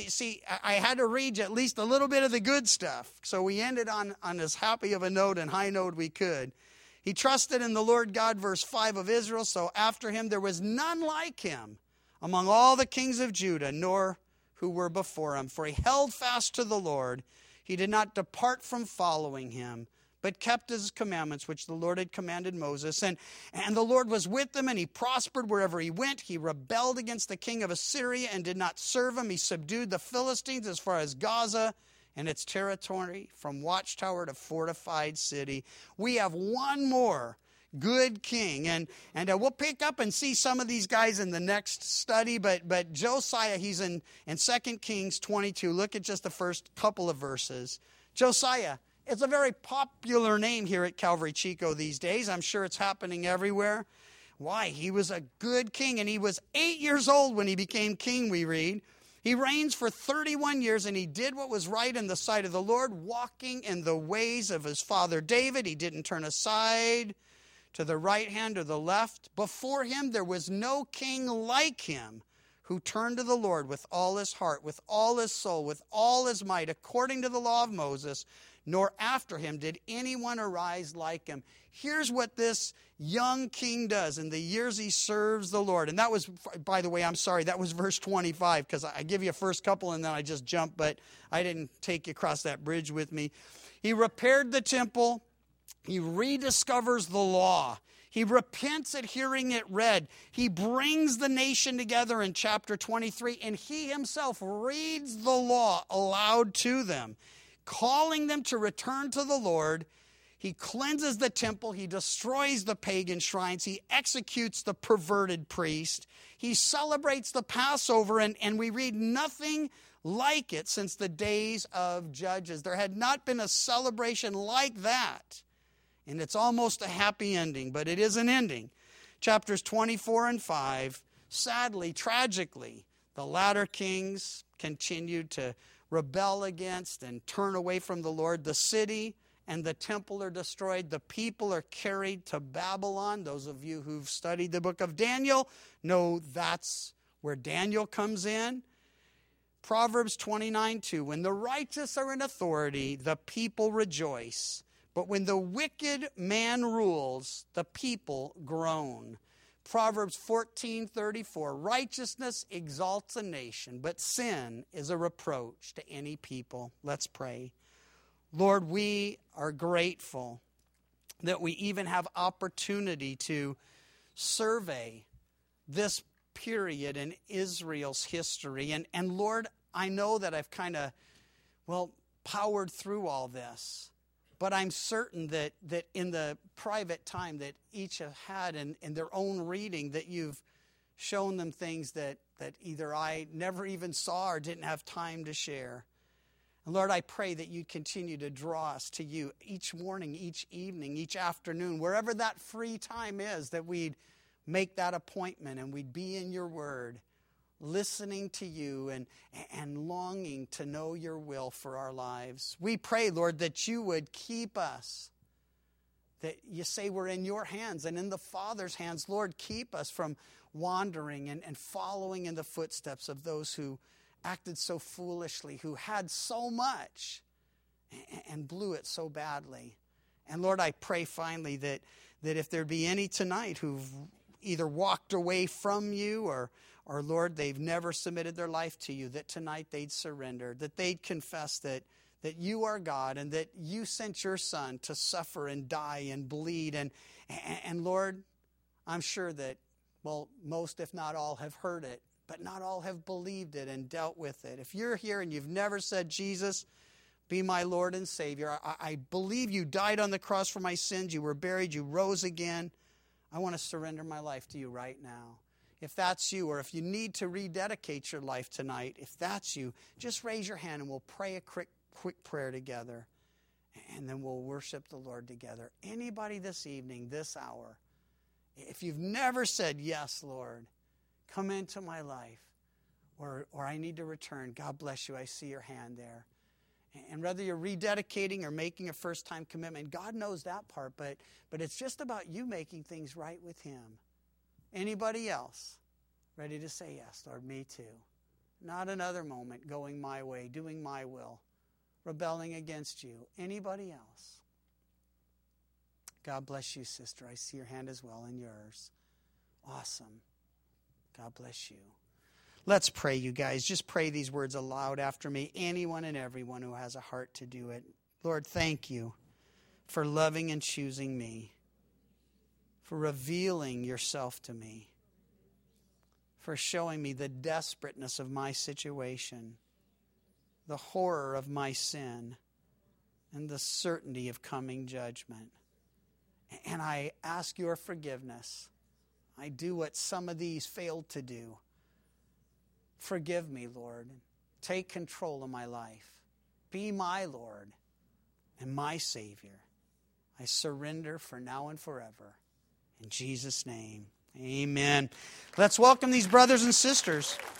Speaker 1: I had to read you at least a little bit of the good stuff. So we ended on as happy of a note and high note we could. He trusted in the Lord God, verse 5 of Israel. So after him there was none like him among all the kings of Judah, nor who were before him. For he held fast to the Lord. He did not depart from following him, but kept his commandments, which the Lord had commanded Moses. And the Lord was with him, and he prospered wherever he went. He rebelled against the king of Assyria and did not serve him. He subdued the Philistines as far as Gaza and its territory, from watchtower to fortified city. We have one more good king. And we'll pick up and see some of these guys in the next study. But Josiah, he's in 2 Kings 22. Look at just the first couple of verses. Josiah. It's a very popular name here at Calvary Chico these days. I'm sure it's happening everywhere. Why? He was a good king, and he was 8 years old when he became king, we read. He reigns for 31 years, and he did what was right in the sight of the Lord, walking in the ways of his father David. He didn't turn aside to the right hand or the left. Before him there was no king like him, who turned to the Lord with all his heart, with all his soul, with all his might, according to the law of Moses, nor after him did anyone arise like him. Here's what this young king does in the years he serves the Lord. And that was, by the way, I'm sorry, that was verse 25, because I give you a first couple and then I just jumped, but I didn't take you across that bridge with me. He repaired the temple. He rediscovers the law. He repents at hearing it read. He brings the nation together in chapter 23, and he himself reads the law aloud to them, calling them to return to the Lord. He cleanses the temple. He destroys the pagan shrines. He executes the perverted priest. He celebrates the Passover, and we read nothing like it since the days of Judges. There had not been a celebration like that. And it's almost a happy ending, but it is an ending. Chapters 24 and 5, sadly, tragically, the latter kings continued to rebel against and turn away from the Lord. The city and the temple are destroyed. The people are carried to Babylon. Those of you who've studied the book of Daniel know that's where Daniel comes in. Proverbs 29:2, when the righteous are in authority, the people rejoice. But when the wicked man rules, the people groan. Proverbs 14:34, righteousness exalts a nation, but sin is a reproach to any people. Let's pray. Lord, we are grateful that we even have opportunity to survey this period in Israel's history. And Lord, I know that I've kind of, powered through all this. But I'm certain that in the private time that each have had in their own reading, that you've shown them things that either I never even saw or didn't have time to share. And Lord, I pray that you'd continue to draw us to you each morning, each evening, each afternoon, wherever that free time is, that we'd make that appointment and we'd be in your word, listening to you and longing to know your will for our lives. We pray, Lord, that you would keep us, that you say we're in your hands and in the Father's hands. Lord, keep us from wandering and following in the footsteps of those who acted so foolishly, who had so much and blew it so badly. And Lord, I pray finally that if there be any tonight who've either walked away from you or Lord, they've never submitted their life to you, that tonight they'd surrender, that they'd confess that you are God and that you sent your Son to suffer and die and bleed. And Lord, I'm sure that, most if not all have heard it, but not all have believed it and dealt with it. If you're here and you've never said, Jesus, be my Lord and Savior, I believe you died on the cross for my sins, you were buried, you rose again, I want to surrender my life to you right now. If that's you, or if you need to rededicate your life tonight, if that's you, just raise your hand and we'll pray a quick prayer together. And then we'll worship the Lord together. Anybody this evening, this hour, if you've never said, yes, Lord, come into my life, or I need to return, God bless you, I see your hand there. And whether you're rededicating or making a first-time commitment, God knows that part, but it's just about you making things right with him. Anybody else ready to say yes, Lord? Me too. Not another moment going my way, doing my will, rebelling against you. Anybody else? God bless you, sister. I see your hand as well and yours. Awesome. God bless you. Let's pray, you guys. Just pray these words aloud after me. Anyone and everyone who has a heart to do it. Lord, thank you for loving and choosing me, for revealing yourself to me, for showing me the desperateness of my situation, the horror of my sin, and the certainty of coming judgment. And I ask your forgiveness. I do what some of these failed to do. Forgive me, Lord. Take control of my life. Be my Lord and my Savior. I surrender for now and forever. In Jesus' name, Amen. Let's welcome these brothers and sisters.